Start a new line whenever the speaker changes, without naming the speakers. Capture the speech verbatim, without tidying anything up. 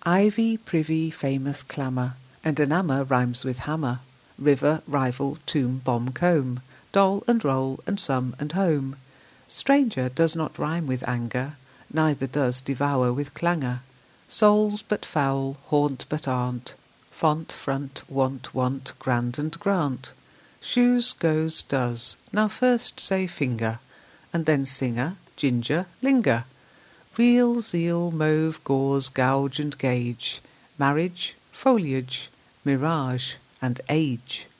Ivy, privy, famous clamour, and enamour rhymes with hammer. River, rival, tomb, bomb, comb, doll and roll, and some and home. Stranger does not rhyme with anger, neither does devour with clangour. Souls but foul, haunt but aren't, font, front, want, want, grand and grant. Shoes, goes, does, now first say finger, and then singer, ginger, linger. Reel, zeal, mauve, gauze, gouge and gauge, marriage, foliage, mirage and age.